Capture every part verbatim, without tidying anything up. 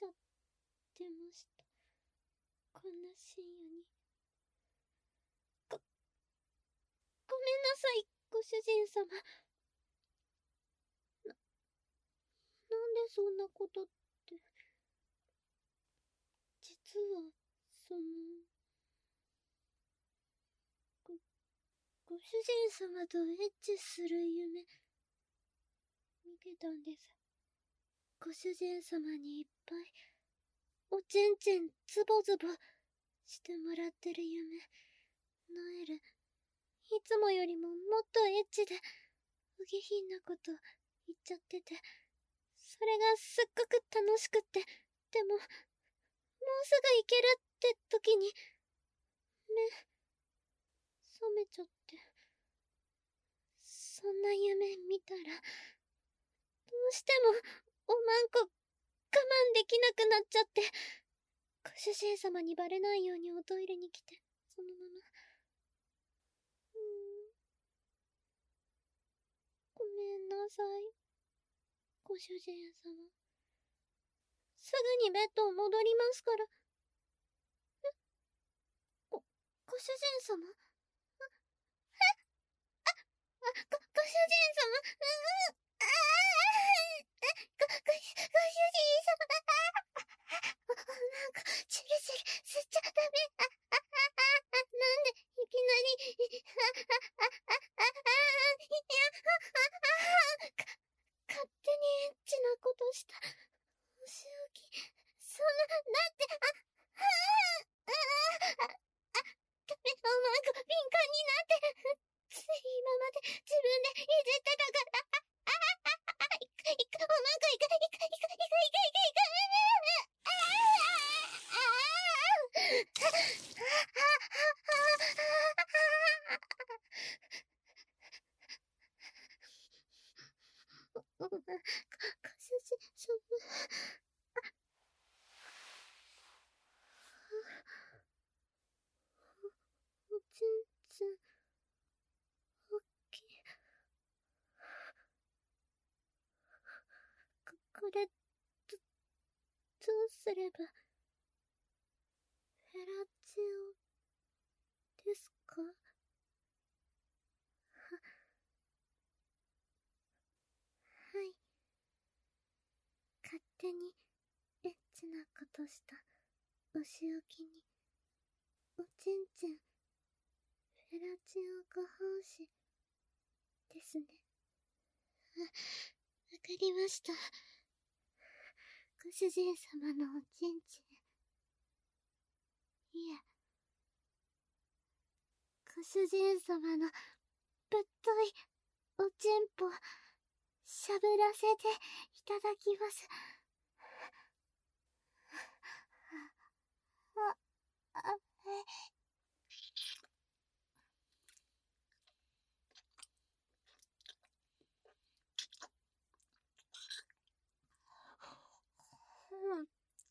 ちゃってました。こんな深夜に。ご、ごめんなさい、ご主人様。な、なんでそんなことって。実は、その、ご、ご主人様とエッチする夢、見てたんです。ご主人様にいっぱい、おちんちんズボズボしてもらってる夢、ノエル、いつもよりももっとエッチで、お下品なこと言っちゃってて、それがすっごく楽しくって、でも、もうすぐ行けるって時に、目、覚めちゃって。そんな夢見たら、どうしても、おまんこ、我慢できなくなっちゃって、ご主人様にバレないようにおトイレに来て、そのまま。うーん。ごめんなさい。ご主人様。すぐにベッド戻りますから。え？ご、ご主人様？あ、え？あ、あ、ご、ご主人様。うう、ああ、え、ご、ご、ご主人様。あ、なんか、チリチリ吸っちゃダメ。あ、あ、あ、あ、なんで、いきなり、あ、あ、あ、あ、あ、いや、あ、あ、か、勝手にエッチなことした。お仕置き。そんな、だって、あ、あ、あ、あ、あ、ダメ、おまんこ、敏感になって、つい今まで自分でいじってたから、あ、あ、あ、あ、いか、いか、おまんこ、いか、いか、いか、いか、いか、いか、いか、あ、あ、あ、あ、ご主人様。おちんちん、おっきい。こ、これ、ど、どうすれば、フェラチオ、ですか？は、はい。勝手に、エッチなことした、お仕置きに、おちんちん、フェラチオご奉仕、ですね。あ、わかりました。ご主人様のおちんちん。いえ。ご主人様の、ぶっとい、おちんぽ、しゃぶらせて、いただきます。あ、あ、え。うん。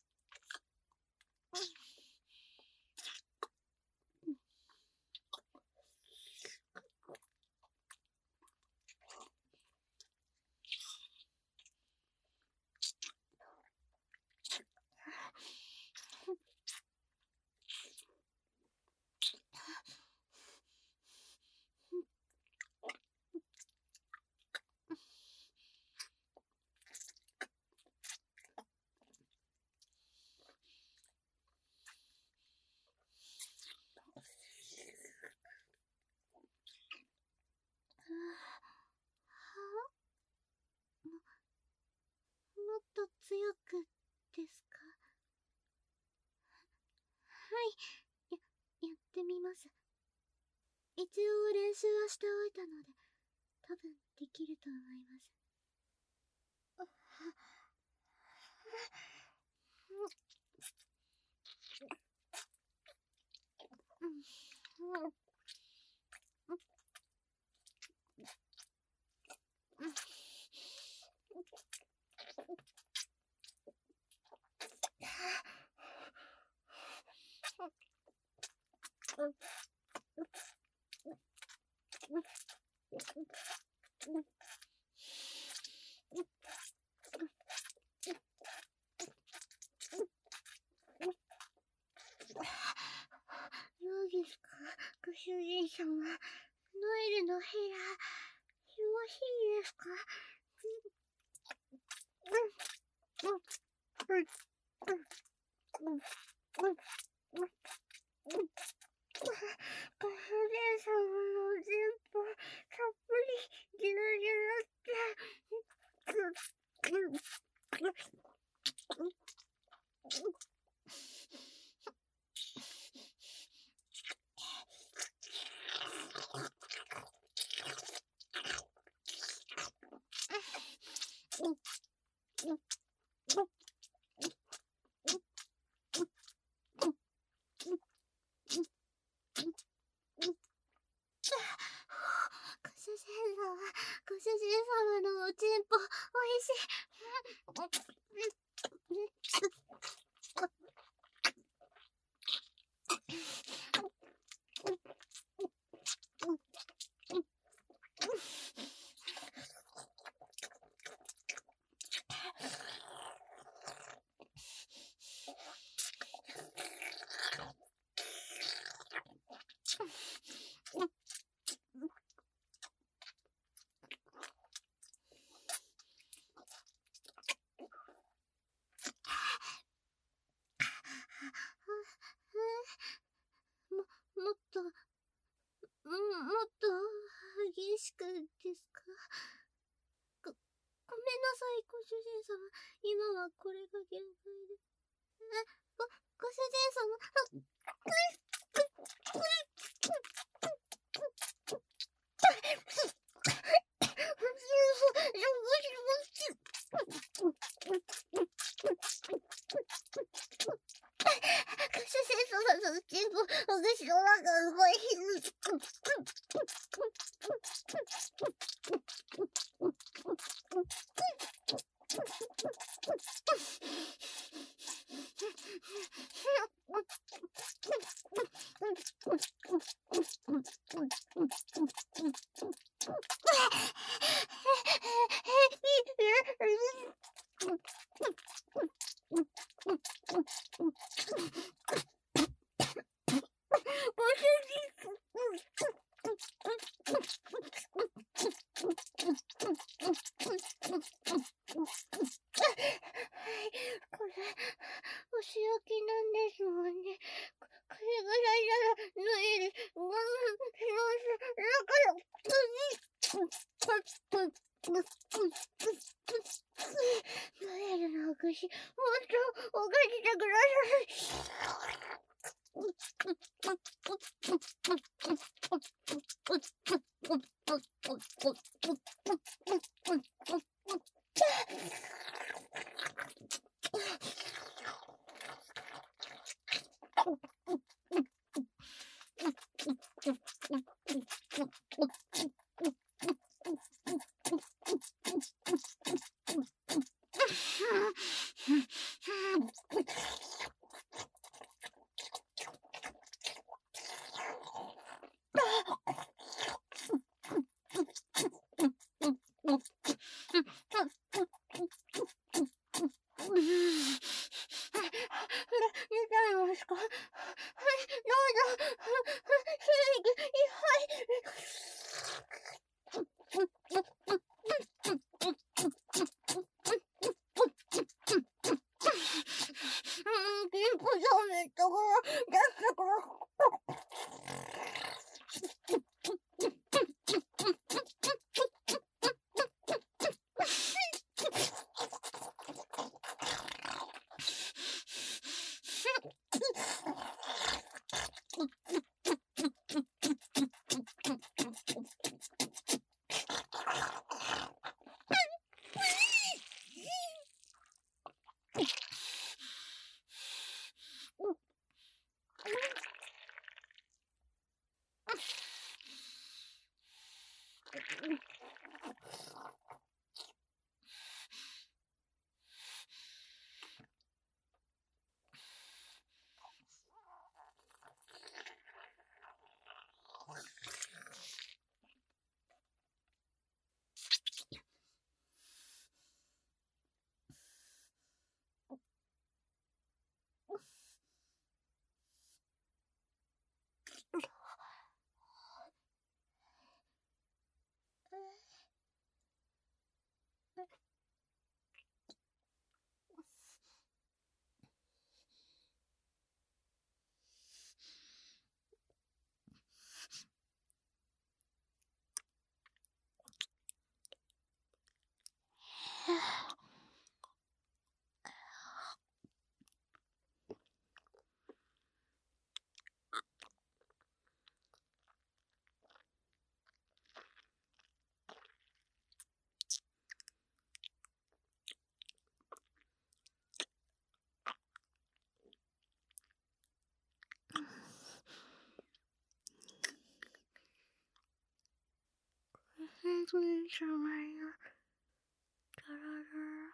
も、もっと強く、ですか？はい、や、やってみます。一応練習はしておいたので、多分できると思います。あ、は、うん、うん、うん、 様、ノエルのヘラ、よろしいですか？ご主人様のお膳とたっぷりギュルギュルってご主人様、ご主人様のおちんぽ、おいしい。も、もっと、も、もっと激しくですか？ご、ごめんなさい、ご主人様。今はこれが限界です。え、ご、ご主人様、あ、ご主人様のチンポ、私の中が動いてる。これ、お仕置きなんですもんね。ここれぐらいなら、ノエル、うん、だから、ノエルのお口、もっとおかしてください。 主人様よ。ガラガラ。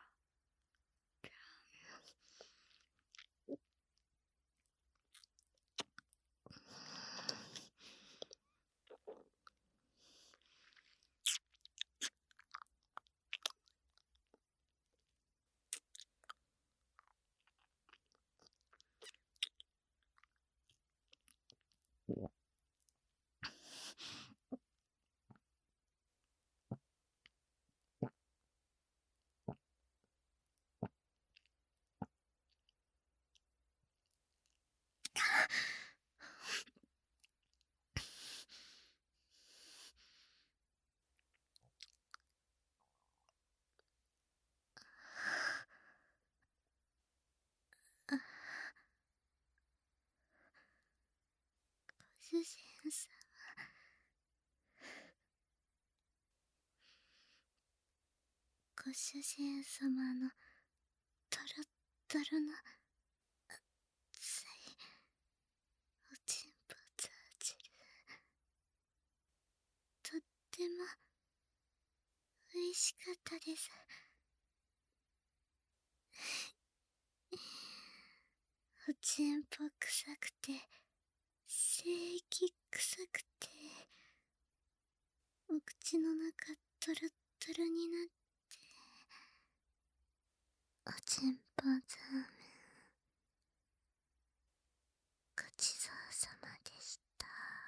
ご主人様。ご主人様のトロットロの熱いおちんぽザー汁、とっても美味しかったです。おちんぽ臭くて、精液臭くて、お口の中トロットロになって、おちんぽザーメン、ごちそうさまでした。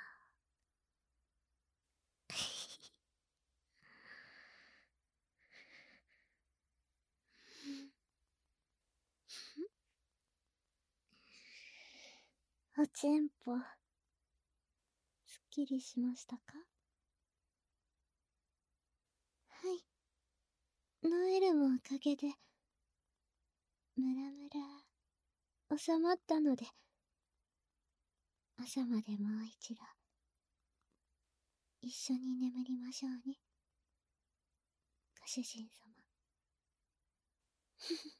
おちんぽ、すっきりしましたか？はい。ノエルもおかげで、ムラムラ、収まったので、朝までもう一度、一緒に眠りましょうね。ご主人様。